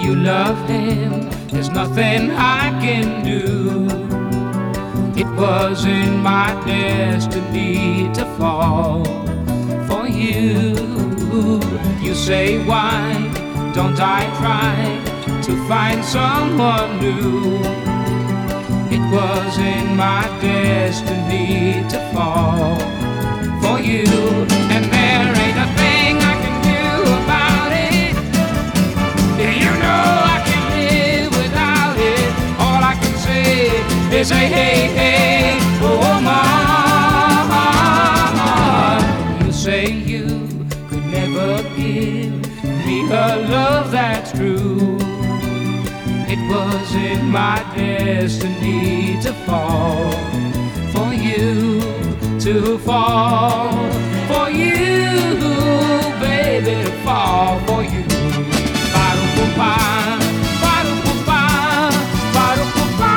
you love him, there's nothing I can do. It wasn't my destiny to fall for you. You say, why don't I try to find someone new? It wasn't my destiny to fall for you, and there ain't a thing I can do about it. You know I can't live without it. All I can say is hey, hey, hey, oh my. You say you could never give me a love that's true. It wasn't my destiny to fall for you, to fall for you, baby, to fall for you. Ba-dum-bum-ba, ba-dum-bum-ba, ba-dum-bum-ba,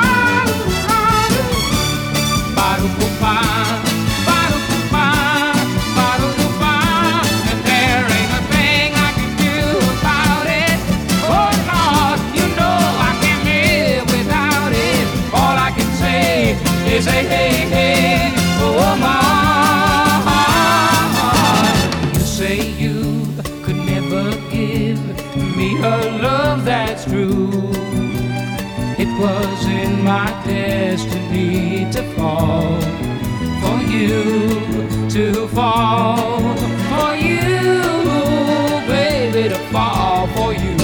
ba-dum-bum-ba, ba-dum-bum-ba, ba-dum-bum-ba. And there ain't a thing I can do about it. Oh Lord, you know I can't live without it. All I can say is hey, hey, hey, oh my. You say you could never give me a love that's true. It wasn't my destiny to fall for you, to fall for you, baby, to fall for you.